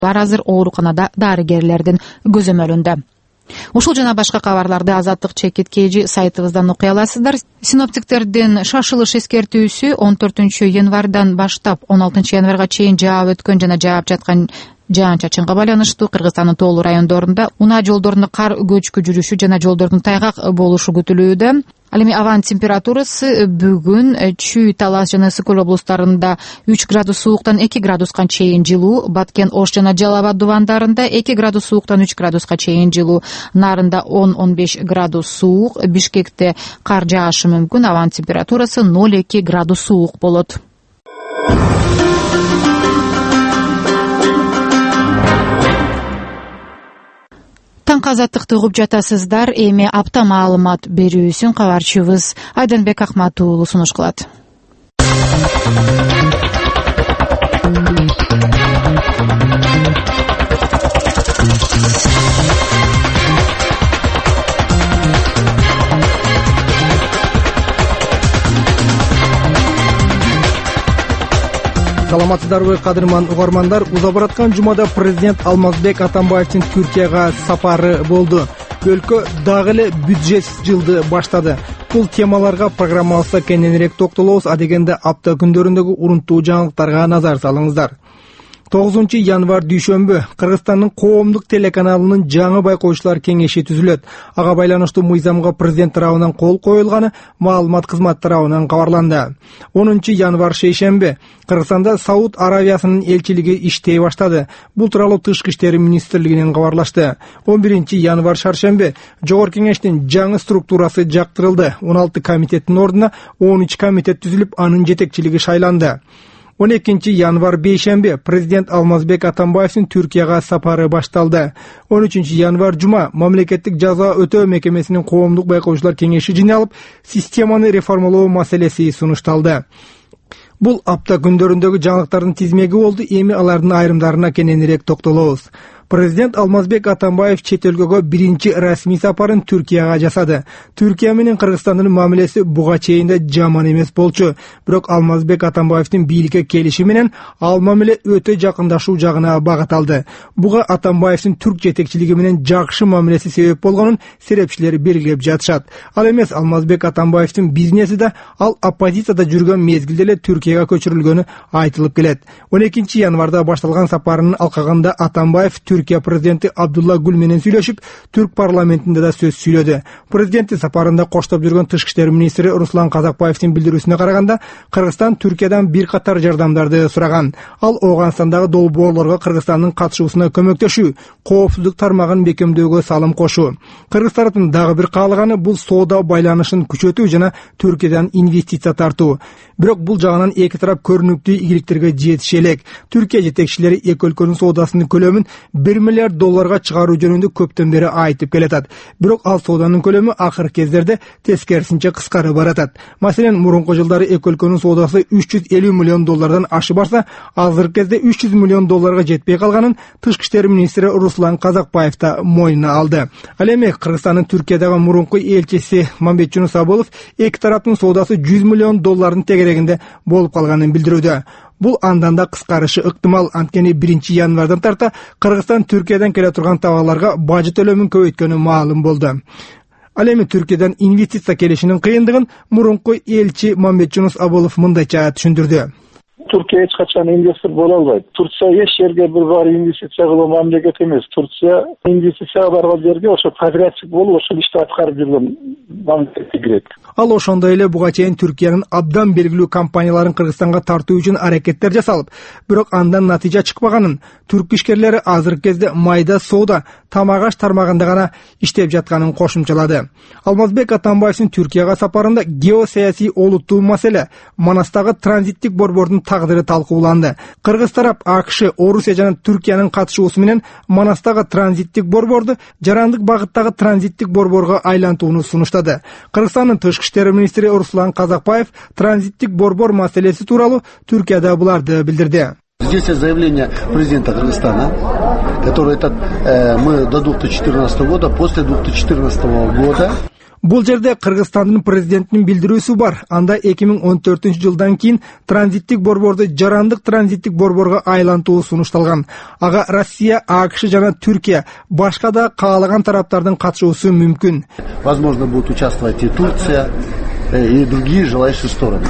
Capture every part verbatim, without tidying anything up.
азыр ооруканада дарыгерлердин көзөмөлүндө. Ушул жана башка кабарларды Азаттык чекит kg сайтыбыздан окуй аласыздар. Синоптиктердин шашылыш эскертүүсү он төртүнчү январдан баштап он алтынчы январга чейин жаап өткөн жана жаап жаткан жаан-чачынга байланыштуу Кыргызстандын тоолуу райондорунда унаа жолдорунда кар көчкү жүрүшү жана жолдордун тайгак болушу күтүлүүдө. Ал эми абанын температурасы бүгүн Чүй, Талас жана Ысык Көл облустарында үч градус сууктан эки градуска чейин жылуу, Баткен, Ош жана Жалал Абад дубандарында эки градус сууктан үч градуска чейин жылуу, Нарында он он беш градус суук, Бишкекте кар жаашы мүмкүн, абанын температурасы ноль эки градус суук болот. Таңкы Азаттыкты угуп жатасыздар. Эми апта маалымат берүүсүн кабарчыбыз Айданбек Акмат уулу сунуш кылат. Саламатсыздарбы, кадырман угармандар. Уза бараткан жумада президент Алмазбек Атамбаевдин Түркияга сапары болду. Өлкө дагы эле бюджетсиз жылды баштады. Бул темаларга программабызда кененирээк токтолобуз. Адегенде апта күндөрүндөгү урунттуу жаңылыктарга назар салыңыздар. тогузунчу январ дүйшөмбү Кыргызстандын коомдук телеканалынын жаңы байкоочулар кеңеши түзүлөт. Ага байланыштуу мыйзамга президент тарабынан кол коюлганы маалымат кызматы тарабынан кабарланды. онунчу январ шейшемби Кыргызстанда Сауд Аравиясынын элчилиги иштей баштады. Бул тууралуу Тышкы иштери министрлигинен кабарлашты. он биринчи январ шаршемби Жогорку кеңештин жаңы структурасы жактырылды. он алты комитеттин ордуна он үч комитет түзүлүп, анын жетекчилиги шайланды. он экинчи январ бейшемби президент Алмазбек Атамбаевдин Түркияга сапары башталды. он үчүнчү январ жума мамлекеттик жаза өтөө мекемесинин коомдук байкоочулар кеңеши жыйналып, системаны реформалоо маселеси сунушталды. Бул апта күндөрүндөгү жаңылыктардын тизмеги болду. Эми алардын айрымдарына кененирээк токтолобуз. Президент Алмазбек Атамбаев чет өлкөгө биринчи расмий сапарын Түркияга жасады. Түркия менен Кыргызстандын мамилеси буга чейин да жаман эмес болчу. Бирок Алмазбек Атамбаевдин бийликке келиши менен ал мамиле өтө жакындашуу жагына багыт алды. Буга Атамбаевдин түрк жетекчилиги менен жакшы мамилеси себеп болгонун серепчилер белгилеп жатышат. Ал эмес, Алмазбек Атамбаевдин бизнеси да ал оппозицияда жүргөн мезгилде эле Түркияга көчүрүлгөнү айтылып келет. он экинчи январда башталган сапарынын алкагында Атамбаев Түркия президенти Абдулла Гүл менен сүйлөшүп, түрк парламентинде да сөз сүйлөдү. Президенттин сапарында коштоп жүргөн Тышкы иштер министри Руслан Казакбаевдин билдирүүсүнө караганда, Кыргызстан Түркиядан бир катар жардамдарды сураган. Ал Ооганстандагы долбоорлорго Кыргызстандын катышуусуна көмөктөшүү, коопсуздук тармагын бекемдөөгө салым кошуу. Кыргыз тараптын дагы бир каалаганы бул соода байланышын күчөтүү жана Түркиядан инвестиция тартуу. Бирок бул жагынан эки тарап көрүнүктүү ийгиликтерге жетише элек. Түркия жетекчилери эки өлкөнүн соодасынын көлөмүн бир миллиард долларга чыгаруу жөнүндө көптөн бери айтып келатат. Бирок ал сооданын көлөмү акыркы кездерде тескерисинче кыскарып баратат. Маселен, мурунку жылдары эки өлкөнүн соодасы үч жүз элүү миллион доллардан ашып барса, азыркы кезде үч жүз миллион долларга жетпей калганын Тышкы иштер министри Руслан Казакбаев да мойнуна алды. Ал эми Кыргызстандын Түркиядагы мурунку элчиси Мамбетжунус Абулов эки тараптын соодасы жүз миллион доллардын тегерегинде болуп калганын билдирүүдө. Бул андан да кыскарышы ыктымал. Анткени биринчи январдан тарта Кыргызстан Түркиядан келе турган товарларга бажы төлөмүн көбөйткөнү маалым болду. Ал эми Түркиядан инвестиция келишинин кыйындыгын мурунку элчи Мамбетжунус Абулов мындайча түшүндүрдү. Туркия эч качан инвестор боло албайт. Турция эч жерге бир баар инвестиция кылуу мамлекет эмес. Турция инвестиция барган жерге ошо подрядчик болуп, ошол ишти аткарып жүргөн мамлекетке кирет. Ал ошондой эле буга чейин Түркиянын абдан белгилүү компанияларын Кыргызстанга тартуу үчүн аракеттер жасалып, бирок андан натыйжа чыкпаганын, түрк ишкерлери азыркы кезде майда соода, тамак аш тармагында гана иштеп жатканын кошумчалады. Алмазбек Атамбаевдин Түркияга сапарында геосаясий олуттуу маселе, Манастагы транзиттик борбордун тагдыры талкууланды. Кыргыз тарап АКШ, Орусия жана Түркиянын катышуусу менен Манастагы транзиттик борборду жарандык багыттагы транзиттик борборго айлантууну сунуштады. Кыргызстандын Тышкы иштер министри Руслан Казакбаев транзиттик борбор маселеси тууралуу Түркияда буларды билдирди. Здесь заявление президента Кыргызстана, который этот, э, мы до две тысячи четырнадцатого года, после две тысячи четырнадцатого года. Бул жерде Кыргызстандын президентинин билдирүүсү бар. Анда эки миң он төртүнчү жылдан кийин транзиттик борборду жарандык транзиттик борборго айлантуу сунушталган. Ага Россия, АКШ жана Түркия, башка да каалаган тараптардын катышуусу мүмкүн. Возможно, будет участвовать и Турция, и другие желающие стороны.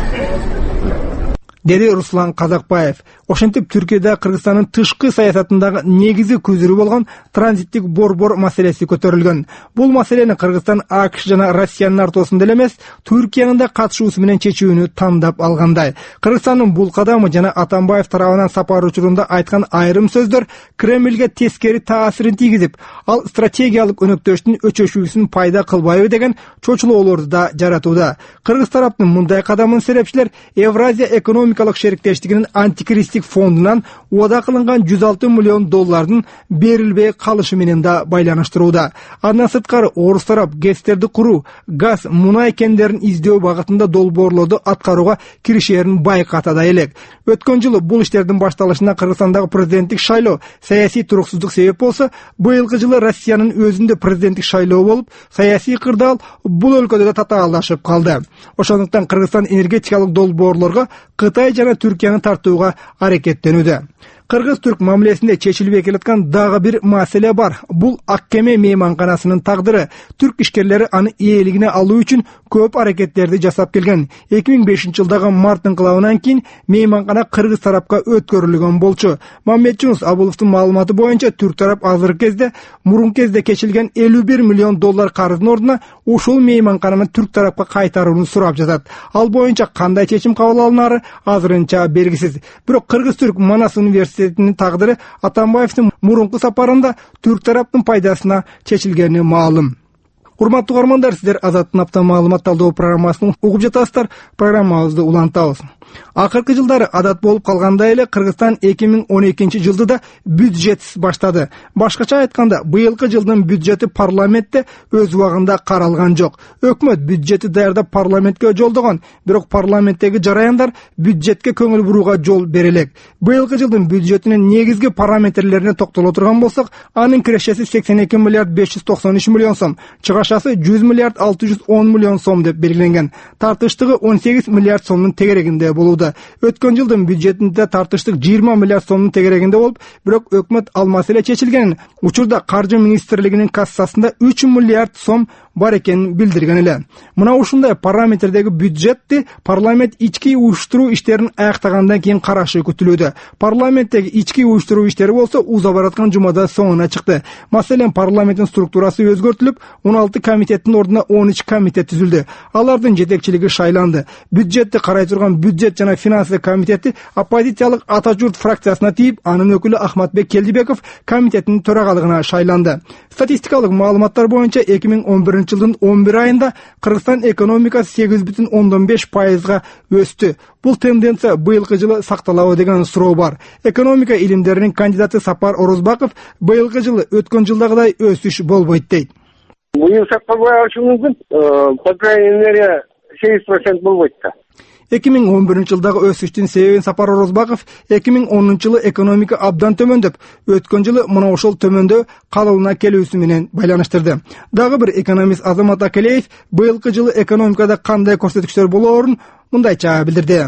Деди Руслан Казакбаев. Ошентип Түркияда Кыргызстандын тышкы саясатындагы негизи көзүрү болгон транзиттик борбор маселеси көтөрүлгөн. Бул маселени Кыргызстан, АКШ жана Россиянын ортосунда эле эмес, Түркиянын да катышуусу менен чечүүнү тандап алгандай. Кыргызстандын бул кадамы жана Атамбаев тарабынан сапар учурунда айткан айрым сөздөр Кремльге тескери таасирин тийгизип, ал стратегиялык өнөктөштүн өчөшүүсүн пайда кылбайбы деген чочулоолорду да жаратууда. Кыргыз тараптын мындай кадамын серепчилер Евразия экономикалык шериктештигинин антикризистик фондунан уада кылынган жүз алты миллион доллардын берилбей калышы менен да байланыштырууда. Андан сырткары орус тарап ГЭСтерди куруу, газ, мунай кендерин издөө багытында долбоорлорду аткарууга киришерин байкатада элек. Өткөн жылы бул иштердин башталышына Кыргызстандагы президенттик шайлоо саясий туруксуздук себеп болсо, быйылкы жылы Россиянын өзүндө президенттик шайлоо болуп, саясий кырдаал бул өлкөдө да татаалдашып калды. Ошондуктан Кыргызстан энергетикалык долбоорлорго Кытай жана Түркияны тартууга аракеттенүүдө. Кыргыз-түрк мамилесинде чечилбей келаткан дагы бир маселе бар. Бул Аккеме мейманканасынын тагдыры. Түрк ишкерлери аны ээлигине алуу үчүн көп аракеттерди жасап келген. эки миң бешинчи жылдагы март инкылабынан кийин мейманкана кыргыз тарапка өткөрүлгөн болчу. Маммет Жунус Абуловдун маалыматы боюнча түрк тарап азыркы кезде мурун кезде кечилген элүү бир миллион доллар карыздын ордуна ушул мейманкананы түрк тарапка кайтарууну сурап жатат. Ал боюнча кандай чечим кабыл алынары азырынча белгисиз. Бирок Кыргыз-түрк Манас университетинин тагдыры Атамбаевдин мурунку сапарында түрк тараптын пайдасына чечилгени маалым. Урматтуу угармандар, сиздер Азаттын апта маалымат талдоо программасын угуп жатасыздар. Программабызды улантабыз. Акыркы жылдары адат болуп калгандай эле Кыргызстан эки миң он экинчи жылды да бюджетсиз баштады. Башкача айтканда, быйылкы жылдын бюджети парламентте өз убагында каралган жок. Өкмөт бюджетти даярдап парламентке жолдогон, бирок парламенттеги жараяндар бюджетке көңүл бурууга жол бере элек. Быйылкы жылдын бюджетинин негизги параметрлерине токтоло турган болсок, анын кирешеси сексен эки миллиард беш жүз токсон үч миллион сом, чыгашасы жүз миллиард алты жүз он миллион сом деп белгиленген. Тартыштыгы он сегиз миллиард сомдун тегерегинде болууда. Өткөн жылдын бюджетинде тартыштык жыйырма миллиард сомдун тегерегинде болуп, бирок өкмөт ал маселе чечилгенин, учурда каржы министрлигинин кассасында үч миллиард сом бар экенин билдирген эле. Мына ушундай параметрдеги бюджетти парламент ички уюштуруу иштерин аяктагандан кийин карашы күтүлүүдө. Парламенттеги ички уюштуруу иштери болсо уза бараткан жумада соңуна чыкты. Маселен, парламенттин структурасы өзгөртүлүп, он алты комитеттин ордуна он үч комитет түзүлдү. Алардын жетекчилиги шайланды. Бюджетти карай турган бюджет жана финансы комитети оппозициялык Ата журт фракциясына тийип, анын өкүлү Ахматбек Келдибеков комитеттин төрагалыгына шайланды. Статистикалык маалыматтар боюнча эки миң он биринчи жылдын он бир айында Кыргызстан экономикасы сегиз бүтүн ондон беш пайызга өстү. Бул тенденция быйылкы жылы сакталабы деген суроо бар. Экономика илимдеринин кандидаты Сапар Орозбаков быйылкы жылы өткөн жылдагыдай өсүш болбойт дейт. Быйыл сакталбай калышы мүмкүн, по крайней мере сегиз процент болбойт да. эки миң он биринчи жылдагы өсүштүн себебин Сапар Орозбаков эки миң онунчу жылы экономика абдан төмөндөп, өткөн жылы мына ошол төмөндөө калыбына келүүсү менен байланыштырды. Дагы бир экономист Азамат Акелеев быйылкы жылы экономикада кандай көрсөткүчтөр болоорун мындайча билдирди.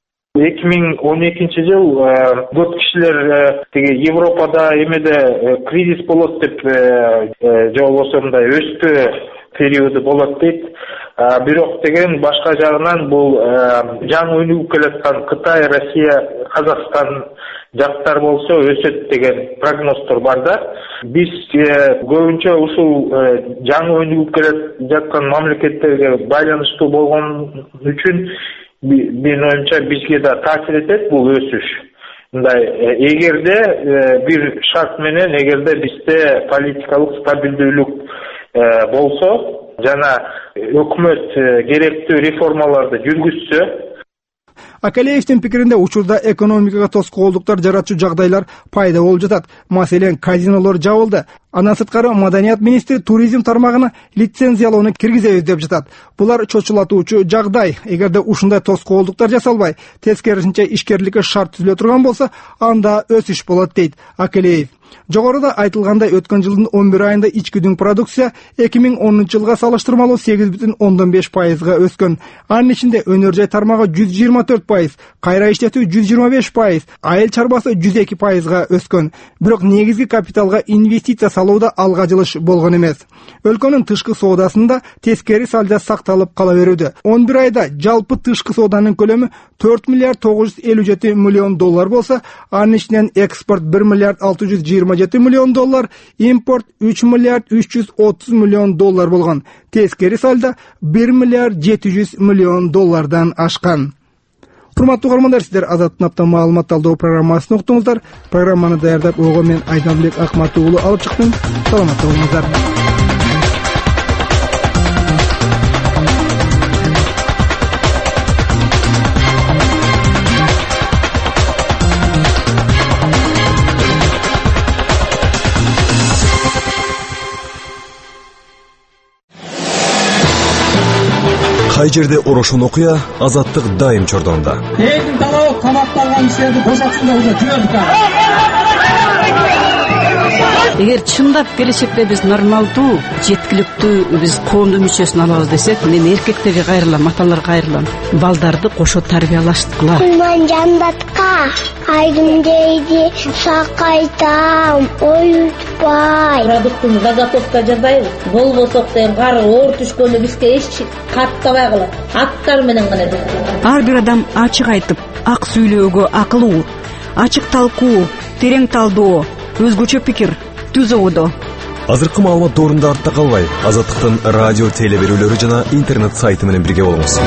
эки миң он экинчи жыл көп кишилер тиги Европада эмеде кризис болот деп же болбосо мындай өстү периоду болот дейт. Бирок деген башка жагынан бул жаңы өнүгүп келаткан Кытай, Россия, Казакстан жактар болсо өсөт деген прогноздор бар да. Биз көбүнчө ушул жаңы өнүгүп келе жаткан мамлекеттерге байланыштуу болгон үчүн менин оюмча бизге да таасир этет бул өсүш. Мындай эгерде бир шарт менен, эгерде бизде политикалык стабилдүүлүк болсо жана өкмөт керектүү реформаларды жүргүзсө. Акалеевдин пикиринде учурда экономикага тоскоолдуктар жаратчу жагдайлар пайда болуп жатат. Маселен, казинолор жабылды. Андан сырткары Маданият министри туризм тармагына лицензиялоону киргизебиз деп жатат. Булар чочулатуучу жагдай. Эгерде ушундай тоскоолдуктар жасалбай, тескерисинче ишкерликке шарт түзүлө турган болсо, анда өсүш болот дейт Акалеев. Жогоруда айтылгандай өткөн жылдын он бир айында ички продукция эки миң онунчу жылга салыштырмалуу сегиз бүтүн ондон беш пайызга өскөн. Анын ичинде өнөр жай тармагы жүз жыйырма төрт пайыз, кайра иштетүү жүз жыйырма беш пайыз, айыл чарбасы жүз эки пайызга өскөн. Бирок негизги капиталга инвестиция салууда алга жылыш болгон эмес. Өлкөнүн тышкы соодасында тескери салжа сакталып кала берүүдө. он бир айда жалпы тышкы сооданын көлөмү төрт миллиард тогуз жүз элүү жети миллион доллар болсо, анын ичинен экспорт бир миллиард алты жүз жыйырма жети миллион доллар, импорт үч миллиард үч жүз отуз миллион доллар болгон. Тескери салда бир миллиард жети жүз миллион доллардан ашкан. Урматтуу угармандар, сиздер Азаттын апта маалымат талдоо программасын уктуңуздар. Программаны даярдап ого мен Айданбек Акматов уулу алып чыктым. Саламатта болуңуздар. Кай жерде орошон окуя, Азаттык дайым чордонда. Элдин талабы камакталган иштерди бошотсун деп уже жибердик. Эгер чындап келечекте биз нормалдуу, жеткиликтүү биз коомдун мүчөсүн алабыз десек, мен эркектерге кайрылам, аталарга кайрылам. Балдарды кошо тарбиялаштыкыла. Мен жандатка айдым дейди, сакайтам, оютпай. Продуктун заготовка жасайбыз. Болбосок деген кары оор түшкөндө бизге эч каттабай калат. Аттар менен гана. Ар бир адам ачык айтып, ак сүйлөөгө акылуу, ачык талкуу, терең талдоо, өзгөчө пикир, түз ободо. Азыркы маалымат доорунда артта калбай, Азаттыктын радио теле берүүлөрү жана интернет сайты менен бирге болуңуз.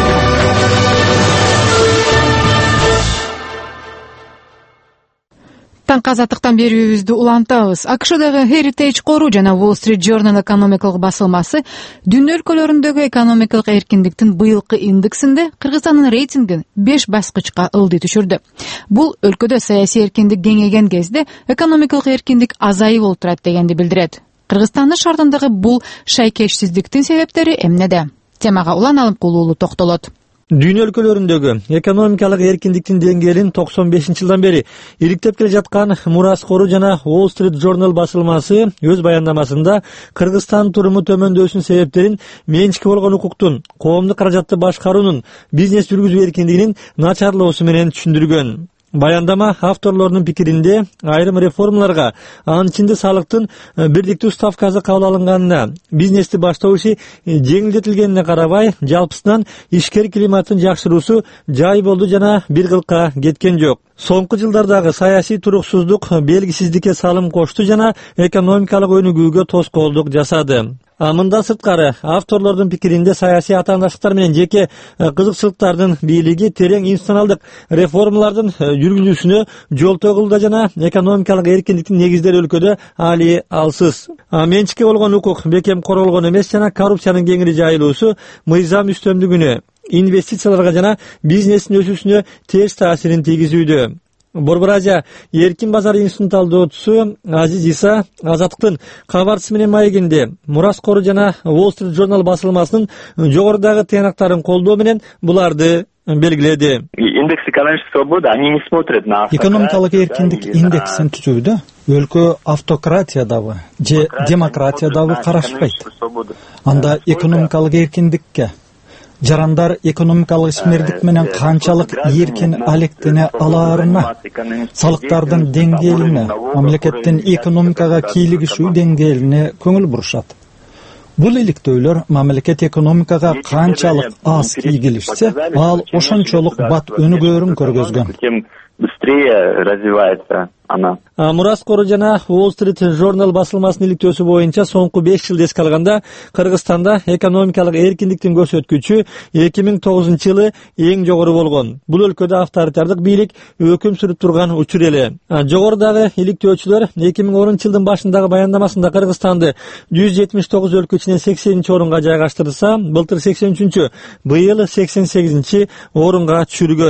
Таңкы Азаттыктан берүүбүздү улантабыз. АКШдагы Heritage кору жана Wall Street Journal экономикалык басылмасы дүйнө өлкөлөрүндөгү экономикалык эркиндиктин быйылкы индексинде Кыргызстандын рейтингин беш баскычка ылдый түшүрдү. Бул өлкөдө саясий эркиндик кеңейген кезде экономикалык эркиндик азайып олтурат дегенди билдирет. Кыргызстандын шартындагы бул шайкешсиздиктин себептери эмнеде? Темага Улан Алымкулуу токтолот. Дүйнө өлкөлөрүндөгү экономикалык эркиндиктин деңгээлин токсон бешинчи жылдан бери иликтеп келе жаткан Мурас Кору жана Wall Street Journal басылмасы өз баяндамасында Кыргызстан туруму төмөндөшүнүн себептерин менчикке болгон укуктун, коомдук каражатты башкаруунун, бизнес жүргүзүү эркиндигинин начарлоосу менен түшүндүргөн. Баяндама авторлорунун пикиринде айрым реформаларга, анын ичинде салыктын бирдиктүү ставкасы кабыл алынганына, бизнести баштоо иши жеңилдетилгенине карабай, жалпысынан ишкер климаттын жакшыруусу жай болду жана бир кылка кеткен жок. Соңку жылдардагы саясий туруксуздук белгисиздикке салым кошту жана экономикалык өнүгүүгө тоскоолдук жасады. Мындан сырткары, авторлордун пикиринде саясий атаандаштыктар менен жеке кызыкчылыктардын бийлиги терең институционалдык реформалардын жүргүзүүсүнө жол тогулду жана экономикалык эркиндиктин негиздери өлкөдө али алсыз. Менчикке болгон укук бекем корголгон эмес жана коррупциянын кеңири жайылуусу мыйзам үстөмдүгүнө, инвестицияларга жана бизнестин өсүүсүнө терс таасирин тийгизүүдө. Борбор Азия эркин базар институтунун талдоочусу Азиз Иса Азаттыктын кабарчысы менен маегинде Мурас Кору жана Wall Street Journal басылмасынын жогорудагы тыянактарын колдоо менен буларды белгиледи. Экономикалык эркиндик индексин түзүүдө өлкө автократиядабы же демократиядабы карашпайт. Анда экономикалык эркиндикке жарандар экономикалык ишмердик менен канчалык эркин алектене алаарына, салыктардын деңгээлине, мамлекеттин экономикага кийлигишүү деңгээлине көңүл бурушат. Бул иликтөөлөр мамлекет экономикага канчалык аз ийгилишсе, ал ошончолук бат өнүгөөрүн көргөзгөн. Быстрее развивается она. Мурас Кору жана Wall Street Journal басылмасынын иликтөөсү боюнча соңку беш жылды эске алганда Кыргызстанда экономикалык эркиндиктин көрсөткүчү эки миң тогузунчу жылы эң жогору болгон. Бул өлкөдө авторитардык бийлик өкүм сүрүп турган учур эле. Жогорудагы иликтөөчүлөр эки миң онунчу жылдын башындагы баяндамасында Кыргызстанды жүз жетимиш тогуз өлкө ичинен сексенинчи орунга жайгаштырса, былтыр сексен үчүнчү, быйыл сексен сегизинчи орунга түшүргөн.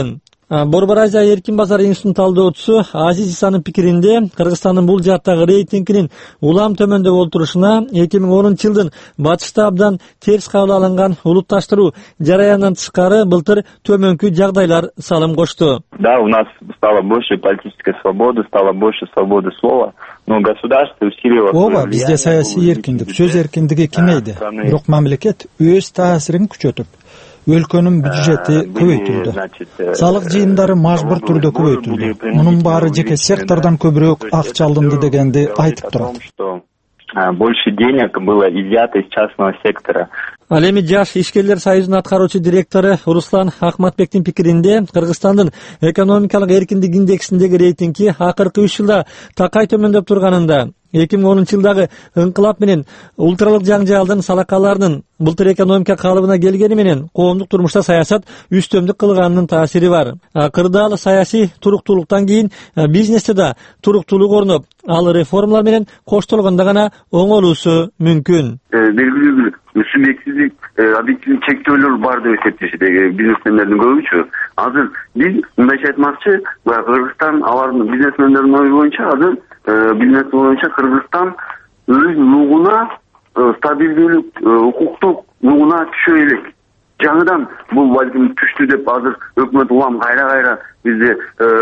Борбор Азия эркин базар институтунун талдоочусу Азиз Исанын пикиринде, Кыргызстандын бул жааттагы рейтингинин улам төмөндөп олтурушуна эки миң онунчу жылдын батышта абдан терс кабыл алынган улутташтыруу жараянынан тышкары былтыр төмөнкү жагдайлар салым кошту. Да, у нас стало больше политической свободы, стало больше свободы слова, но государство усилило. Ооба, бизде саясий эркиндик, сөз эркиндиги кеңейди. Бирок мамлекет өз таасирин күчөтүп, өлкөнүн бюджети көбөйтүлдү. Салык жыйындары мажбур түрдө көбөйтүлдү. Мунун баары жеке сектордон көбүрөөк акча алынды дегенди айтып турат. Больше денег было изъято из частного сектора. Ал эми Жаш ишкерлер союзунун аткаруучу директору Руслан Ахматбектин пикиринде, Кыргызстандын экономикалык эркиндик индексиндеги рейтинги акыркы үч жылда такай төмөндөп турганында, эки миң онунчу жылдагы ыңкылап менен ультралык жаңжалдын салакаларынын былтыр экономика калыбына келгени менен коомдук турмушта саясат үстөмдүк кылганынын таасири бар. Кырдаал саясий туруктуулуктан кийин бизнесте да туруктуулук орноп, ал реформалар менен коштолгондо гана оңолуусу мүмкүн. Белгилүү бир субъективдик, объективдик чектөөлөр бар деп эсептешет бизнесмендердин көбүчө. Азыр биз мындайча айтмакчы, Кыргызстан алардын бизнесмендердин ою боюнча азыр бизнес боюнча Кыргызстан өз нугуна стабилдүүлүк, укуктук нугуна түшө элек. Жаңыдан бул балким түштү деп азыр өкмөт улам кайра-кайра бизде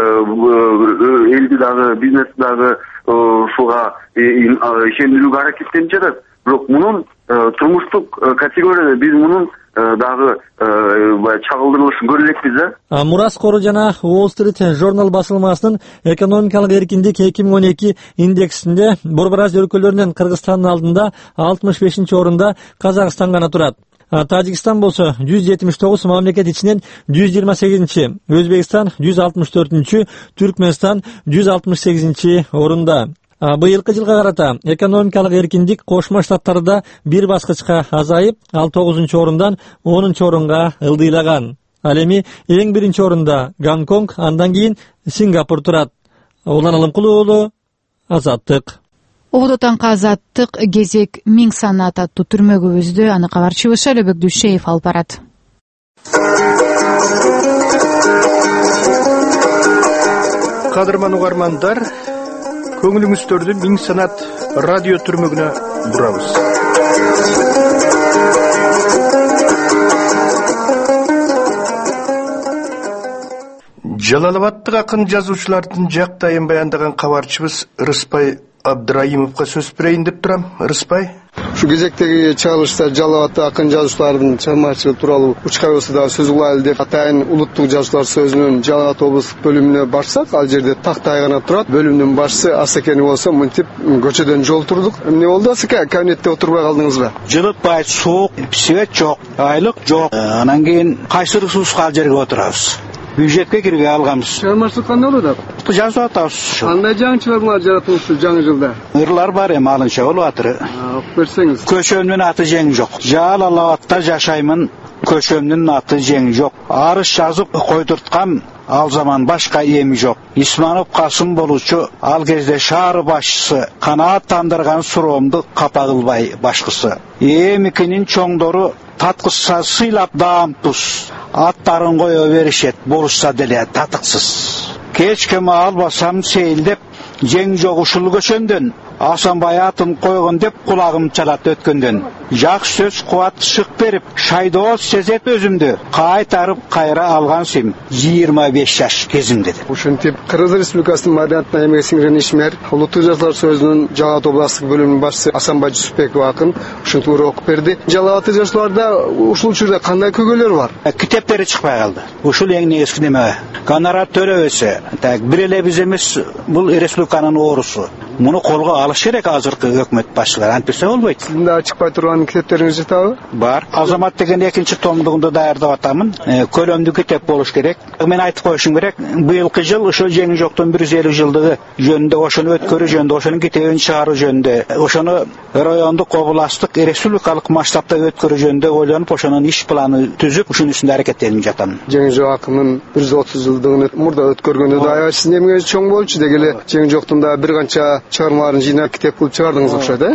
элди дагы, бизнес дагы ушуга ишендирүүгө аракеттенип жатат. Бирок мунун турмуштук категорияда биз мунун дагы чагылдырылышын көрө элекпиз да. Мурас Кору жана Wall Street Journal басылмасынын экономикалык эркиндик эки миң он эки индексинде Борбор Азия өлкөлөрүнүн Кыргызстандын алдында алтымыш бешинчи орунда Казакстан гана турат. Тажикстан болсо жүз жетимиш тогуз, мамлекет ичинен жүз жыйырма сегизинчи, Өзбекстан жүз алтымыш төртүнчү, Түркмөнстан жүз алтымыш сегизинчи орунда. Быйылкы жылга карата экономикалык эркиндик Кошмо Штаттарда бир баскычка азайып, ал тогузунчу орундан онунчу орунга ылдыйлаган. Ал эми эң биринчи орунда Гонконг, андан кийин Сингапур турат. Улан Алымкулуу уулу, Азаттык. Оодо таңкы Азаттык кезек миң санат аттуу түрмөгүбүздү аны кабарчыбыз Шайлообек Дүйшеев алып барат. Кадырман угармандар, көңүлүңүздөрдү миң санат радио түрмөгүнө бурабыз. Жалалабадтык акын жазуучулардын жактайын баяндаган кабарчыбыз Рыспай Абдраимовго сөз берейин деп турам. Рыспай, Şu кезектеги чыгарылышта Жалалабадтык акын жазуучулардын чыгармачылыгы тууралуу учкабызда да сөз кылайлы деп атайын улуттук жазуучулар сөзүнүн Жалалабад облустук бөлүмүнө барсак, ал жерде тактай гана турат. Бөлүмдүн башчысы Асекени болсо мынтип көчөдөн жол турдук. Эмне болду Асеке? Кабинетте отурбай калдыңызбы? Жылытпай, суук, свет жок, айлык жок. Анан кийин кайсырсыз кал жерге отурабыз. Бюджетке кирге алганбыз. Чыгармачылык кандай болуп атат? Жазып атабыз. Кандай жаңычылыктар жаратылды ушул жаңы жылда? Ырлар бар эми алынча болуп атыр. Окуп берсеңиз. Көчөмдүн аты жең жок. Жалалабадта жашаймын, көчөмдүн аты жең жок. Арыз жазып койдурткам, ал заман башка эми жок. Исманов Касым болучу, ал кезде шаар башчысы, канааттандырган суроомду капа кылбай башкысы. Эмикинин чоңдору таткысса сыйлап даам туз. Аттарын кое беришет, болушса деле татыксыз. Кечкеме албасам сейилдеп, жең жок ушул көчөндөн. Асанбай атын койгон деп кулагым чалат өткөндөн. Жакшы сөз кубат шык берип, шайдооз сезет өзүмдү. Кайтарып кайра алгансым жыйырма беш жаш кезимде. Ушинтип Кыргыз Республикасынын маданиятына эмгек сиңирген ишмер, улуттук жазуулар сөзүнүн Жалалабад областык бөлүмүнүн башчысы Асанбай Жусупбеков акын ушинтип окуп берди. Жалалабад жазууларда ушул учурда кандай көйгөйлөр бар? Китептери чыкпай калды. Ушул эң негизги неме. Гонорар төлөбөсө, так бир эле биз эмес, бул республиканын оорусу. Муну колго алыш керек азыркы өкмөт башчылары, антпесе болбойт. Сиздин да чыкпай турган китептериңиз жатабы? Бар. Азамат деген экинчи томдугунду даярдап атамын. Көлөмдүү китеп болуш керек. Мен айтып коюшум керек, быйылкы жыл ошо жең жоктун бир жүз элүү жылдыгы жөнүндө, ошону өткөрүү жөнүндө, ошонун китебин чыгаруу жөнүндө, ошону райондук, областтык, республикалык масштабта өткөрүү жөнүндө ойлонуп, ошонун иш планы түзүп, ушунун үстүндө аракеттенип жатам. Жең жок акынын бир жүз отуз жылдыгын мурда өткөргөндө да аябай сиздин эмгегиңиз чоң болчу дегеле. Жең жоктун да бир канча чыгармаларын жыйнап китеп кылып чыгардыңыз окшойт, э?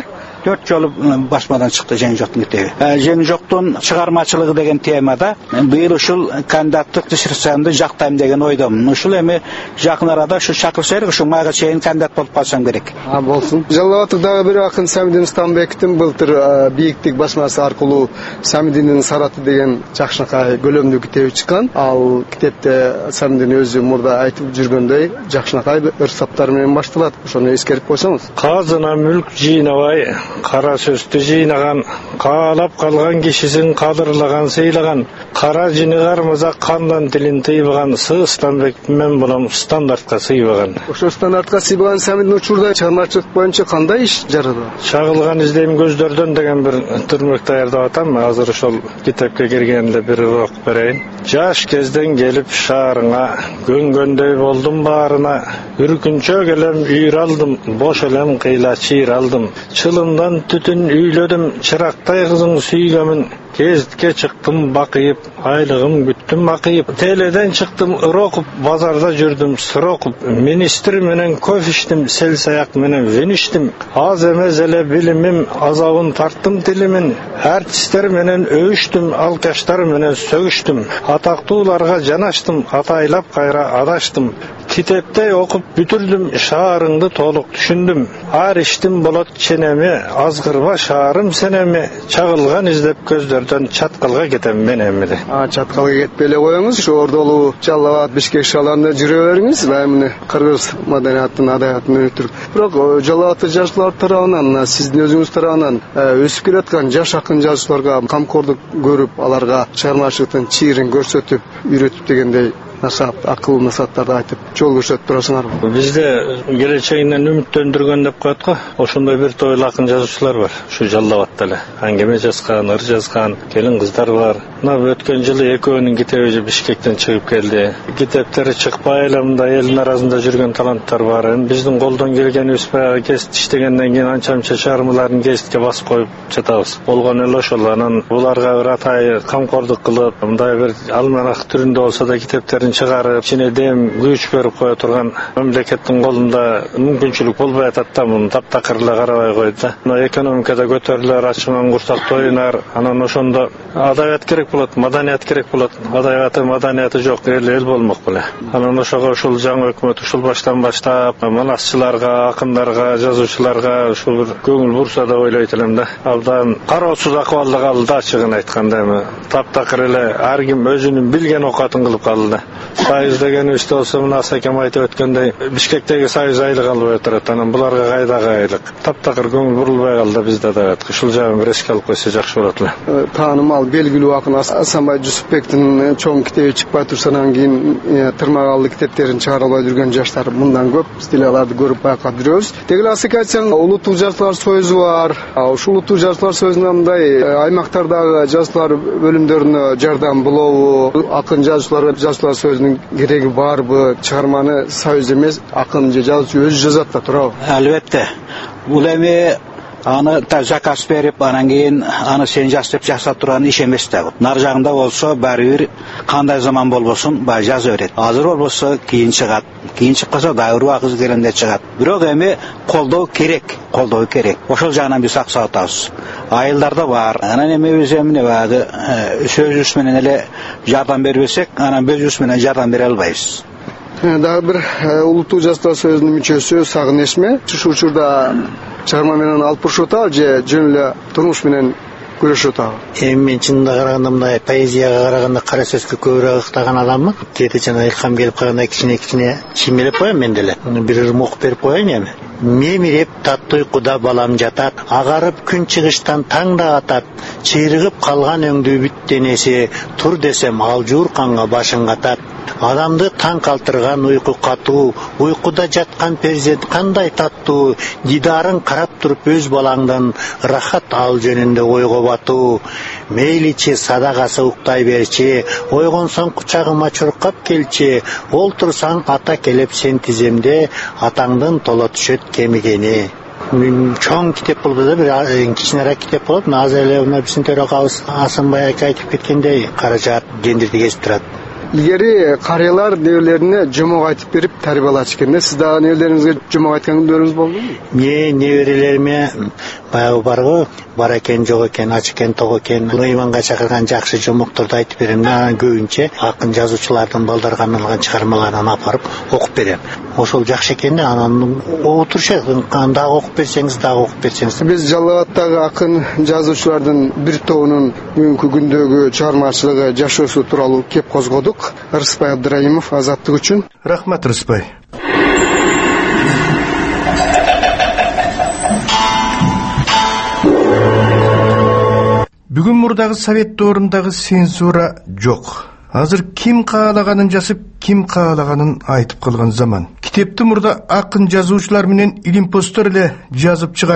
төрт жолу басмадан чыкты Жеңил жоктун китеби. Жеңил жоктун чыгармачылыгы деген темада быйыл ушул кандидаттык диссертациямды жактайм деген ойдомун. Ушул эми жакын арада ушу чакырсайык, ушу майга чейин кандидат болуп калсам керек. А болсун. Жалал Абадтык дагы бир акын Самидин Станбектин былтыр бийиктик басмасы аркылуу Самидиндин Сараты деген жакшынакай көлөмдүү китеби чыккан. Ал китепте Самидин өзү мурда айтып жүргөндөй жакшынакай ырсаптар менен башталат. Ошону эскерип койсоңуз. Казына мүлк жыйнабай, кара сөздү жыйнаган, каалап калган кишисин кадырлаган, сыйлаган, кара жини кармаза кандан тилин тыйбаган Станбек мен болом стандартка сыйбаган. Ошо стандартка сыйбаган Самидин учурда чыгармачылык боюнча кандай иш жарады? Чагылган издейм көздөрдөн деген бир түрмөк даярдап атам. Азыр ошол китепке киргенде бир окуп берейин. Жаш кезден келип шаарыңа, көнгөндөй болдум баарына, үркүнчө келем үйүр алдым, бош элем кыйла чыйыр алдым. Чылымдан түтүн үйлөдүм, чырактай кызың сүйгөмүн. Кезитке чыктым бакыйып, айлыгым күттүм акыйып. Теледен чыктым ыр окуп, базарда жүрдүм сыр окуп. Министр менен кофе иштим, сел саяк менен вин иштим. Аз эмес эле билимим, азабын тарттым тилимин. Артисттер менен өүштүм, алкаштар менен сөгүштүм. Атактууларга жанаштым, атайлап кайра адаштым. Китептей окуп бүтүрдүм, шаарыңды толук түшүндүм. Ар иштим болот ченеми, азгырба шаарым сенеми. Чагылган издеп көздөрдөн чаткалга кетем мен эмиде. А чаткалга кетпей эле коюңуз, ушу Ордолуу, Жалал Абад, Бишкек шаарларында жүрө бериңиз. Мына кыргыз маданиятын, адаятын өнүктүрүп. Бирок Жалал Абадты жаштар тарабынан, сиздин өзүңүз тарабынан өсүп келаткан жаш акын жазуучуларга камкордук көрүп, аларга чыгармачылыктын чыйырын көрсөтүп, үйрөтүп дегендей насаат, акыл насааттарды айтып, жол көрсөтүп турасыңарбы? Бизде келечегинен үмүттөндүргөн деп коет го. Ошондой бир тойлуу акын жазуучулар бар. Ушу Жалал Абадта эле аңгеме жазган, ыр жазган, келин кыздар бар. Мына өткөн жылы экөөнүн китеби Бишкектен чыгып келди. Китептери чыкпай эле мында элдин арасында жүргөн таланттар бар. Эми биздин колдон келгенибиз баягы гезит иштегенден кийин анча-мынча чыгармаларын гезитке басып коюп жатабыз. Болгон эле ошол. Анан буларга бир атайы камкордук кылып, мындай бир алманак түрүндө болсо да китептерин чыгарып, ичине дем күч берип кое турган мамлекеттин колунда мүмкүнчүлүк болбой атат да, муну таптакыр эле карабай койду да. Мына экономикада көтөрүлөр, ачыган курсак тоюнар, анан ошондо адабият керек болот, маданият керек болот. Адабияты, маданияты жок эл эл болмок беле. Анан ошого ушул жаңы өкмөт ушул баштан баштап манасчыларга, акындарга, жазуучуларга ушул бир көңүл бурса деп ойлойт элем да. Абдан кароосуз акыбалда калды, ачыгын айтканда. Эми таптакыр эле ар ким өзүнүн билген окуатын кылып калды да. Союз дегенибизде болсо мына Асакем айтып өткөндөй Бишкектеги союз айлык албай отурат. Анан буларга кайдагы айлык? Таптакыр көңүл бурулбай калды бизде да. Ушул жагын бир эске алып койсо жакшы болот эле. Таанымал белгилүү акын Асанбай Жусупбектин чоң китеби чыкпай турса, анан кийин тырмагалды китептерин чыгара албай жүргөн жаштар мындан көп. Биз деле аларды көрүп байкап жүрөбүз. Тегил Асек айтсаң, Улуттук жазуулар союзу бар. Ушул Улуттук жазуулар союзунда мындай аймактардагы жазуулар бөлүмдөрүнө жардам болобу? Акын жазууларга жазуулар союзунун кереги барбы? Чыгарманы союз эмес, акын же жазуучу өзү жазат да турабы? Албетте. Бул эми аны да заказ берип, анан кийин аны сен жаз деп жасап турган иш эмес да. Нар жагында болсо баары бир кандай заман болбосун баары жаза берет. Азыр болбосо кийин чыгат. Кийин чыкпаса дагы бир убакыт келгенде чыгат. Бирок эми колдоо керек, колдоо керек. Ошол жагынан биз аксап атабыз. Айылдарда бар. Анан эми биз эмне багы сөзүбүз менен эле жардам бербесек, анан өзүбүз менен жардам бере албайбыз. Дагы бир Улуттук жазуулар союзунун мүчөсү Сагын Эшме ушул учурда чыгарма менен алып бурушуп атабы же жөн эле турмуш менен күрөшүп атабы? Эми мен чынында караганда мындай поэзияга караганда кара сөзгө көбүрөөк ыктаган адаммын. Кээде жана илхам келип калганда кичине-кичине чимелеп коем мен деле. Бир ырым окуп берип коеюн эми. Мемиреп таттуу уйкуда балам жатат, агарып күн чыгыштан таң да атат, чыйрыгып калган өңдүү бүт денеси, тур десем ал жуурканга башын катат. Адамды таң калтырган уйку катуу, уйкуда жаткан перзент кандай таттуу, дидарың карап туруп өз балаңдан рахат ал жөнүндө ойго батуу. Мейличи садагасы уктай берчи, ойгонсоң кучагыма чуркап келчи, олтурсаң ата келип сен тиземде, атаңдын толо түшөт кемигени. Чоң китеп болбосо да бир кичинерээк китеп болот. Азыр эле биздин төрагабыз Асанбай ака айтып кеткендей, каражат гендерди кесип турат. Илгери карыялар неберелерине жомок айтып берип тарбиялачу экен. Сиз дагы неберелериңизге жомок айткан күндөрүңүз болдубу? Мен неберелериме баягы барго бар экен жок экен ач экен ток экен ыйманга чакырган жакшы жомокторду айтып берем. Анан көбүнчө акын жазуучулардын балдарга арналган чыгармаларын апарып окуп берем. Ошол жакшы экен да анан отурушат. Дагы окуп берсеңиз, дагы окуп берсеңиз. Биз Жалал абадтагы акын жазуучулардын бир тобунун бүгүнкү күндөгү чыгармачылыгы, жашоосу тууралуу кеп козгодук. Рыспай Абдыраимов, Азаттык үчүн. Рахмат, Рыспай. Бүгүн мурдагы совет доорундагы цензура жок. Азыр ким каалаганын жазып, ким каалаганын айтып калган заман. Китепти мурда акын жазуучулар менен илимпоздор эле жазып чыгар.